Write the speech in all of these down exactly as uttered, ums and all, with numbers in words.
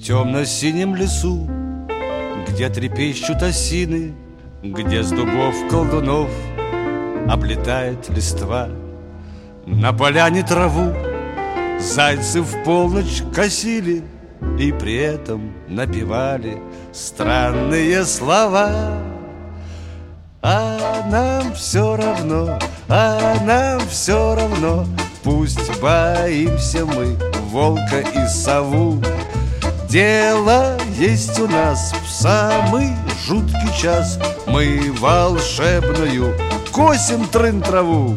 темно-синем лесу, где трепещут осины, где с дубов колдунов облетает листва. На поляне траву зайцы в полночь косили и при этом напевали странные слова. А нам все равно, а нам все равно, пусть боимся мы волка и сову. Дело есть у нас в самый жуткий час, мы волшебную косим трын-траву.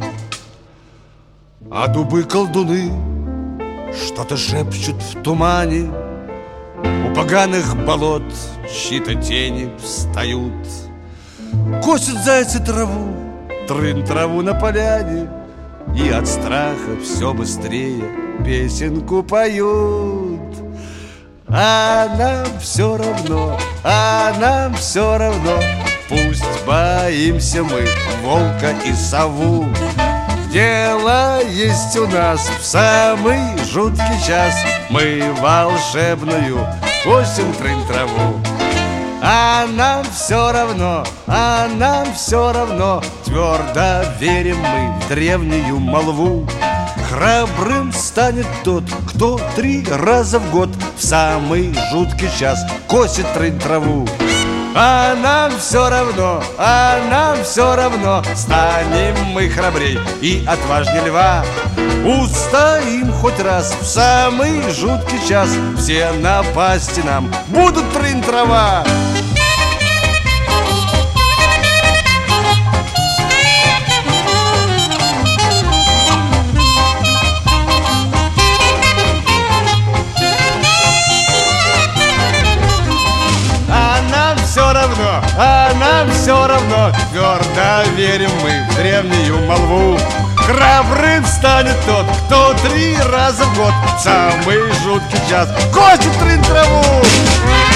А дубы-колдуны что-то шепчут в тумане, у поганых болот чьи-то тени встают. Косят зайцы траву, трын-траву на поляне, и от страха все быстрее песенку поют. А нам все равно, а нам все равно, пусть боимся мы волка и сову. Дело есть у нас в самый жуткий час, мы волшебную косим трын-траву. А нам все равно, а нам все равно, твердо верим мы в древнюю молву. Храбрым станет тот, кто три раза в год в самый жуткий час косит трын-траву. А нам все равно, а нам все равно, станем мы храбрей и отважней льва. Устоим хоть раз в самый жуткий час, все напасти нам будут трын-трава. Все равно, а нам все равно, твердо верим мы в древнюю молву. Храбрым станет тот, кто три раза в год в самый жуткий час косит трын-траву.